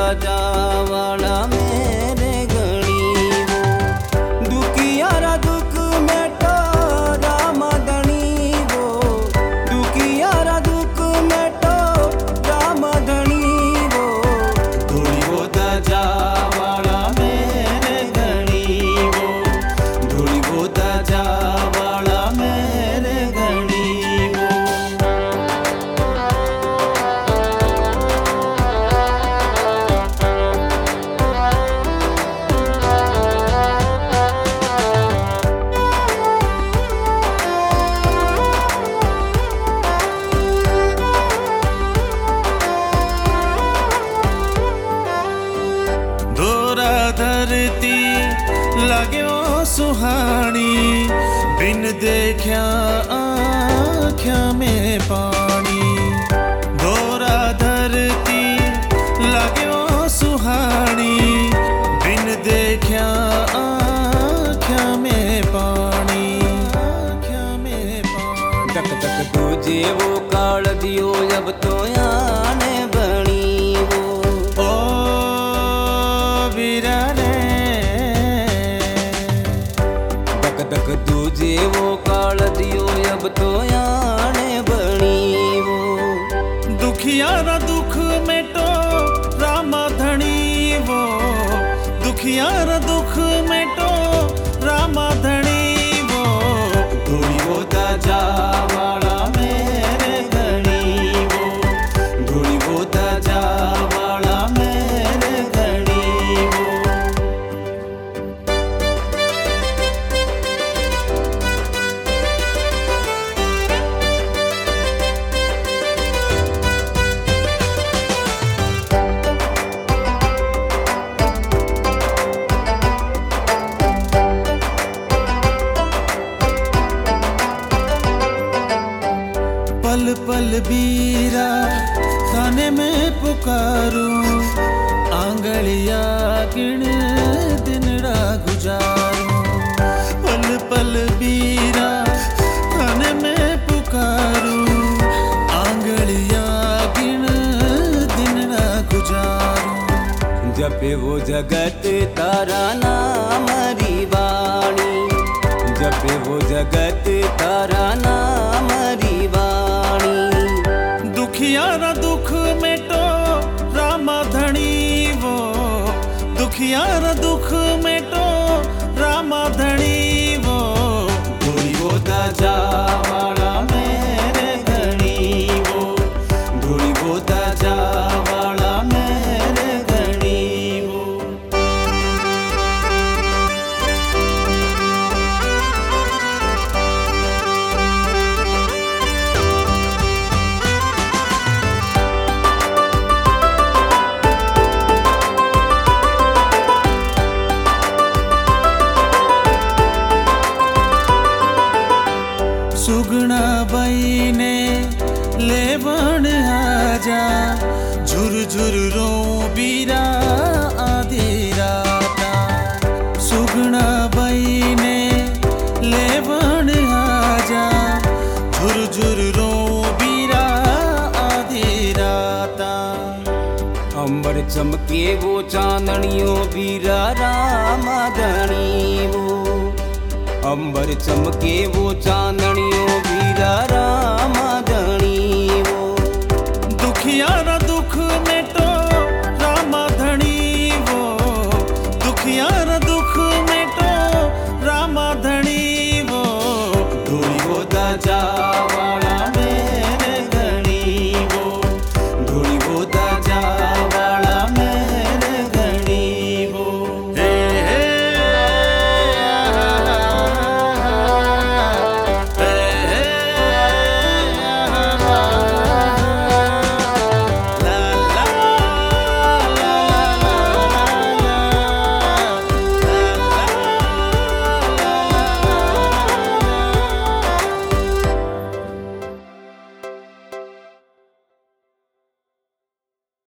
जावाला मेरे गणी वो दुखियारा दुख मेटो राम धनी वो दुखियारा दुख मेटो राम धनी वो धूली वो जावाला मेरे गणी वो धूली वो जावाला मेरे गणी वो। धरती लाग्यो सुहानी बिन देखा आँख्या में पानी दोरा धरती लाग्यो सुहानी बिन देखा आँख्या में पानी तक तक तुझे वो काल दियो जब तो आने बनी वो ओ तक तुझे वो काल दियो अब तो आने बनी वो दुखियारा दुख मेटो राम धनी वो दुखियारा दुख मेटो राम धनी वो धूली वो जावाला मेरे गणी वो धूली वो जावाला मेरे गणी वो। पल पल बीरा थाने में पुकारूं आंगलिया गिण दिनड़ा गुजारूं पल पल बीरा थाने में पुकारूं आंगलिया गिण दिनड़ा गुजारूं जपे वो जगत तारा नाम री वाणी जपे वो जगत तारा नाम री वाणी दुखियारा दुख मेटो राम धनी वो दुखियारा दुख मेटो राम धनी वो धूली वो जावाला मेरे गणी वो धूली वो जावाला मेरे गणी वो। सुगना बाई ने लेवण आजा झुर झुर रो बीरा आधी राता सुगना बाई ने लेवण आजा झुर झुर रो बीरा आधी राता अंबर चमके वो चांदनियों बीरा राम धनी वो अंबर चमके वो चांदनियों बीरा राम धनी वो दुखियारा दुख मेटो राम धनी वो दुखियारा दुख मेटो राम धनी वो धूली वो जावा